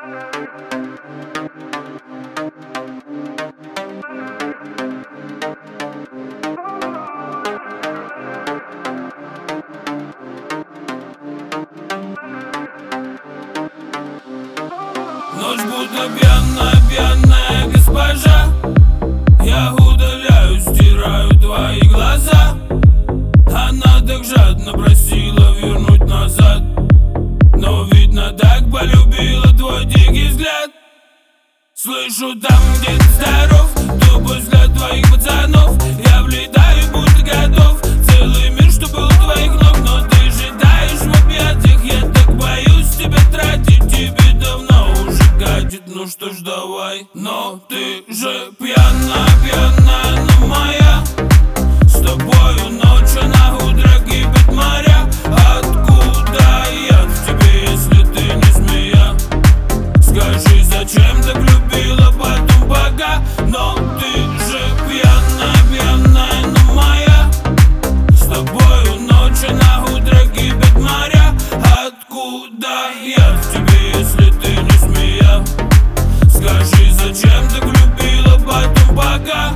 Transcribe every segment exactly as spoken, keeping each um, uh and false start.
Ночь будто пьяная, пьяная госпожа. Я удаляю, стираю твои глаза. Она так жадно просила вернуть назад, но видно так полюбила твой дикий взгляд. Слышу там, где ты здоров, тупой взгляд твоих пацанов. Я влетаю, будто готов, целый мир, что был у твоих ног. Но ты же таешь в объятиях, я так боюсь тебя тратить. Тебе давно уже катит, ну что ж давай. Но ты же пьяная, пьяная, но моя. С тобою ночью на утро кипит моря. Откуда я в тебе, если ты не змея? Скажи, зачем так любила, потом пока. Но ты же пьяная, пьяная, но моя. С тобою ночью на утро кипит моря. Откуда я в тебе, если ты не змея? Скажи, зачем так любила, потом пока.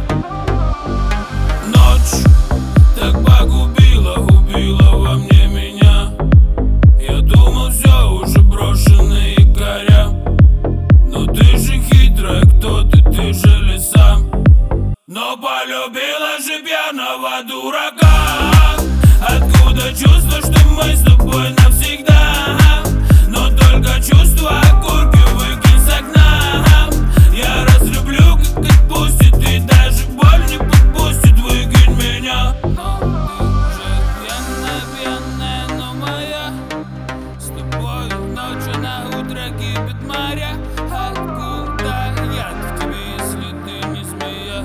Ночь так погубила, убила во мне меня. Я думал, все уже брошенные горя. Но ты же хитрая, кто ты, ты же лиса. Но полюбила же пьяного дурака. Откуда чувство, что мы с тобой навсегда? Но только чувство окурки выкинь с окна. Я разлюблю, как отпустит, и даже боль не подпустит. Выкинь меня. Но ты же пьяная, пьяная, но моя. С тобою ночью на утро кипит моря. Откуда я в тебе, если ты не змея?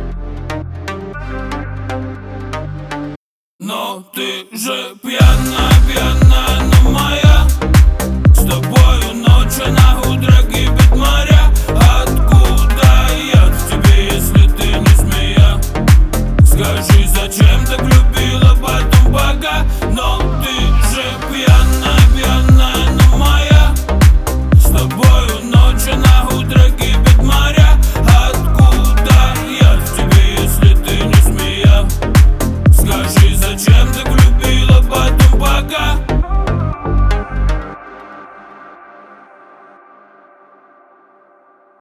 Но ты же пьяная.